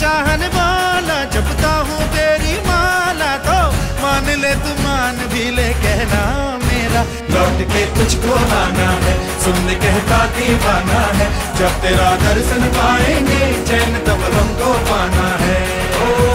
चाहने वाला, जपता हूँ तेरी माला, तो मान ले तू मान भी ले कहना मेरा, लौट के तुझको आना है, सुन कहता दीवाना है, जब तेरा दर्शन पाएंगे चैन तब हमको पाना है।